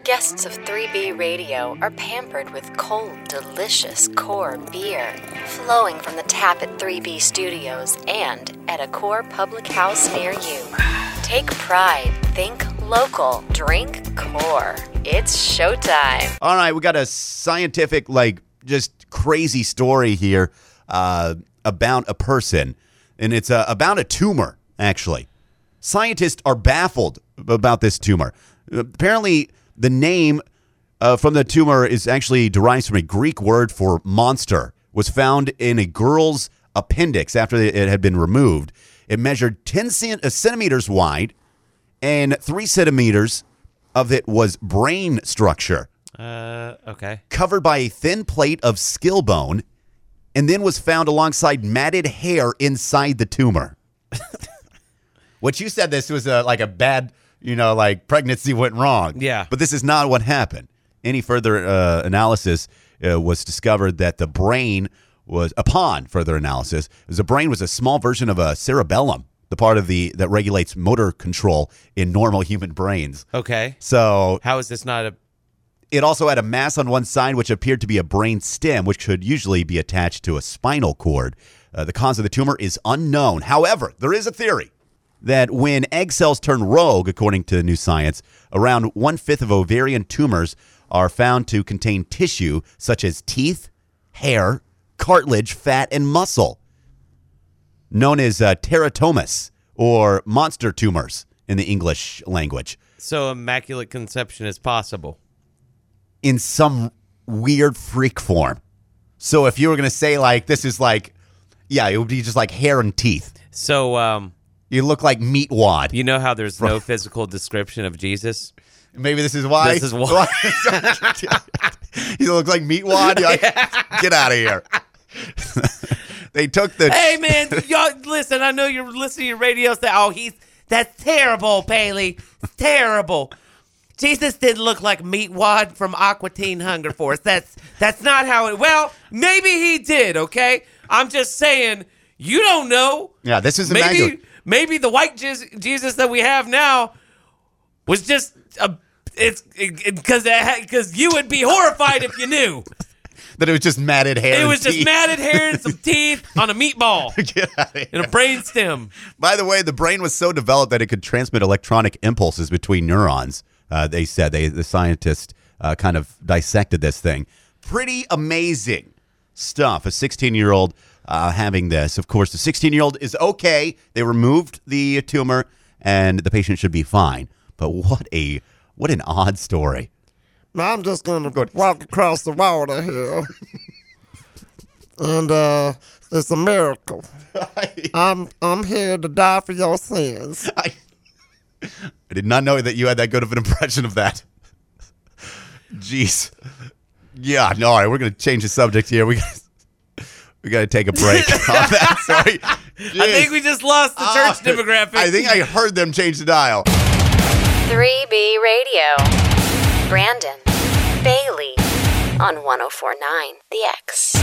Guests of 3B Radio are pampered with cold, delicious core beer, flowing from the tap at 3B Studios and at a core public house near you. Take pride, think local, drink core. It's showtime. All right, we got a scientific, just crazy story here about a person, and it's about a tumor, actually. Scientists are baffled about this tumor. Apparently, the name from the tumor is actually derives from a Greek word for monster. It was found in a girl's appendix after it had been removed. It measured 10 centimeters wide, and 3 centimeters of it was brain structure. Okay. Covered by a thin plate of skill bone, and then was found alongside matted hair inside the tumor. What you said this was like a bad, pregnancy went wrong. Yeah. But this is not what happened. Any further analysis was discovered that the brain was, upon further analysis, the brain was a small version of a cerebellum, the part of that regulates motor control in normal human brains. Okay. So how is this not a... It also had a mass on one side, which appeared to be a brain stem, which could usually be attached to a spinal cord. The cause of the tumor is unknown. However, there is a theory that when egg cells turn rogue, according to New Science, around 1/5 of ovarian tumors are found to contain tissue such as teeth, hair, cartilage, fat, and muscle, known as teratomas, or monster tumors in the English language. So immaculate conception is possible. In some weird freak form. So if you were going to say, this is it would be just like hair and teeth. So, you look like meat wad. You know how there's no physical description of Jesus? Maybe this is why. This is why. You look like meat wad. You're like, get out of here. They took the... Hey, man, y'all, listen, I know you're listening to your radio say, that's terrible, Paley. It's terrible. Jesus didn't look like meat wad from Aqua Teen Hunger Force. That's not how it... Well, maybe he did, okay? I'm just saying, you don't know. Yeah, this is immaculate. Maybe the white Jesus that we have now was just because you would be horrified if you knew that it was just matted hair. It was just matted hair and some teeth on a meatball. Get out of here. And a brain stem. By the way, the brain was so developed that it could transmit electronic impulses between neurons. They said the scientists kind of dissected this thing. Pretty amazing stuff. A 16-year-old. Having this. Of course, the 16-year-old is okay. They removed the tumor, and the patient should be fine. But what an odd story. Now, I'm just going to walk across the water here. And it's a miracle. I'm here to die for your sins. I did not know that you had that good of an impression of that. Jeez. Yeah, no, all right, we're going to change the subject here. We got to take a break on that. Sorry. Jeez. I think we just lost the church demographic. I think I heard them change the dial. 3B Radio. Brandon. Bailey. On 104.9 The X.